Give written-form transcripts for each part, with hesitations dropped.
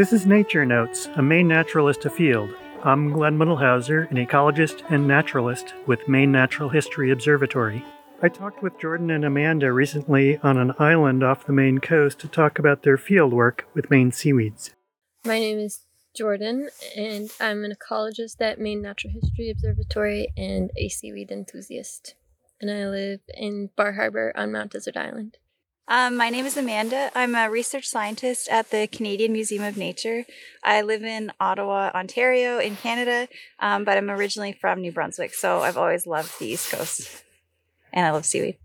This is Nature Notes, a Maine naturalist afield. I'm Glenn Mittelhauser, an ecologist and naturalist with Maine Natural History Observatory. I talked with Jordan and Amanda recently on an island off the Maine coast to talk about their fieldwork with Maine seaweeds. My name is Jordan, and I'm an ecologist at Maine Natural History Observatory and a seaweed enthusiast. And I live in Bar Harbor on Mount Desert Island. My name is Amanda. I'm a research scientist at the Canadian Museum of Nature. I live in Ottawa, Ontario, in Canada, but I'm originally from New Brunswick, so I've always loved the East Coast, and I love seaweed.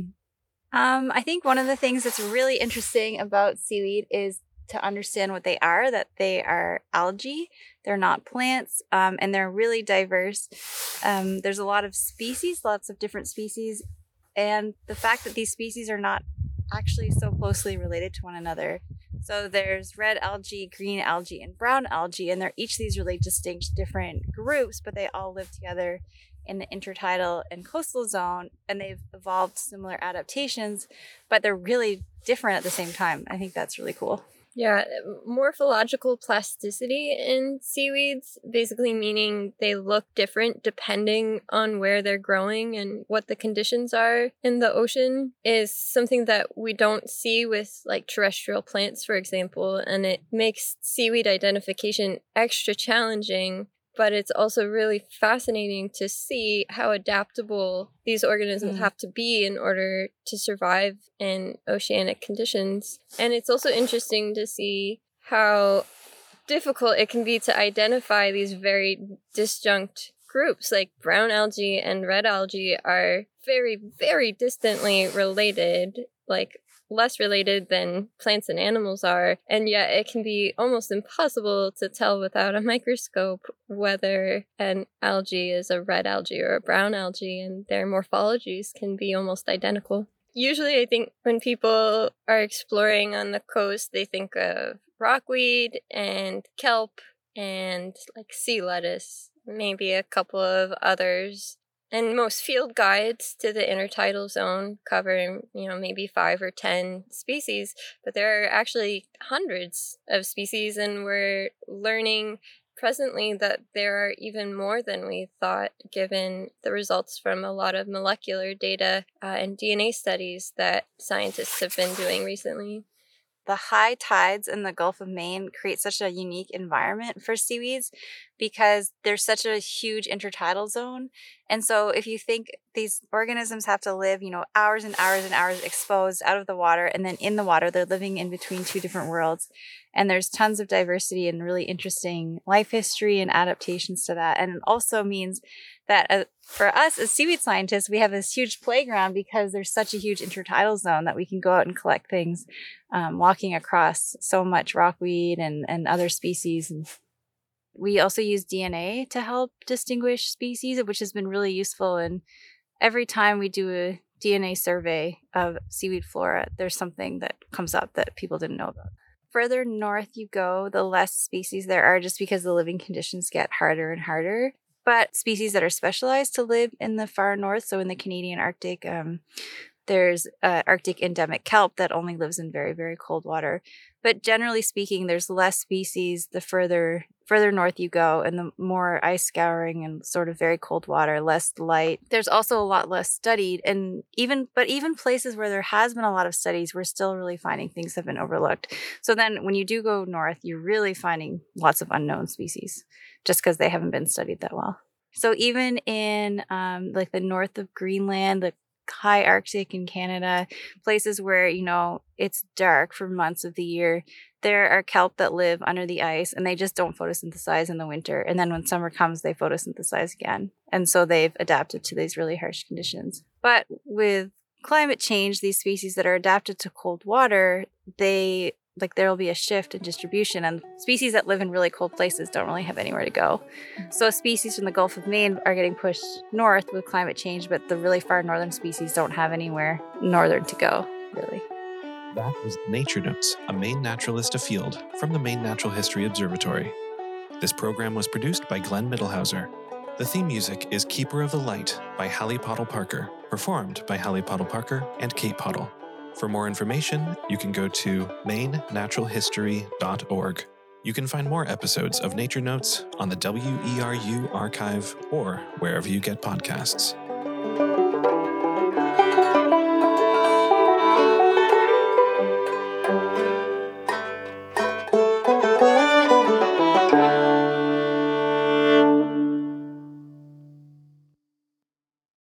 I think one of the things that's really interesting about seaweed is to understand what they are, that they are algae, they're not plants, and they're really diverse. There's a lot of species, lots of different species, and the fact that these species are not actually so closely related to one another. So there's red algae, green algae, and brown algae, and they're each these really distinct different groups, but they all live together in the intertidal and coastal zone, and they've evolved similar adaptations, but they're really different at the same time. I think that's really cool. Yeah, morphological plasticity in seaweeds, basically meaning they look different depending on where they're growing and what the conditions are in the ocean, is something that we don't see with like terrestrial plants, for example, and it makes seaweed identification extra challenging. But it's also really fascinating to see how adaptable these organisms have to be in order to survive in oceanic conditions. And it's also interesting to see how difficult it can be to identify these very disjunct groups. Like brown algae and red algae are very, very distantly related, like less related than plants and animals are, and yet it can be almost impossible to tell without a microscope whether an algae is a red algae or a brown algae, and their morphologies can be almost identical. Usually I think when people are exploring on the coast, they think of rockweed and kelp and like sea lettuce, maybe a couple of others. And most field guides to the intertidal zone cover, maybe 5 or 10 species, but there are actually hundreds of species, and we're learning presently that there are even more than we thought, given the results from a lot of molecular data and DNA studies that scientists have been doing recently. The high tides in the Gulf of Maine create such a unique environment for seaweeds because there's such a huge intertidal zone. And so if you think these organisms have to live, hours and hours and hours exposed out of the water, and then in the water, they're living in between two different worlds. And there's tons of diversity and really interesting life history and adaptations to that. And it also means that for us as seaweed scientists, we have this huge playground because there's such a huge intertidal zone that we can go out and collect things, walking across so much rockweed and other species. And we also use DNA to help distinguish species, which has been really useful. And every time we do a DNA survey of seaweed flora, there's something that comes up that people didn't know about. Further north you go, the less species there are, just because the living conditions get harder and harder. But species that are specialized to live in the far north, so in the Canadian Arctic, there's Arctic endemic kelp that only lives in very, very cold water. But generally speaking, there's less species the further north you go, and the more ice scouring and sort of very cold water, less light. There's also a lot less studied, and even places where there has been a lot of studies, we're still really finding things that have been overlooked. So then when you do go north, you're really finding lots of unknown species just because they haven't been studied that well. So even in like the north of Greenland, the high Arctic in Canada, places where, it's dark for months of the year, there are kelp that live under the ice, and they just don't photosynthesize in the winter. And then when summer comes, they photosynthesize again. And so they've adapted to these really harsh conditions. But with climate change, these species that are adapted to cold water, there will be a shift in distribution, and species that live in really cold places don't really have anywhere to go. So species from the Gulf of Maine are getting pushed north with climate change, but the really far northern species don't have anywhere northern to go, really. That was Nature Notes, a Maine naturalist afield from the Maine Natural History Observatory. This program was produced by Glenn Mittelhauser. The theme music is Keeper of the Light by Hallie Pottle Parker, performed by Hallie Pottle Parker and Kate Pottle. For more information, you can go to mainenaturalhistory.org. You can find more episodes of Nature Notes on the WERU archive or wherever you get podcasts.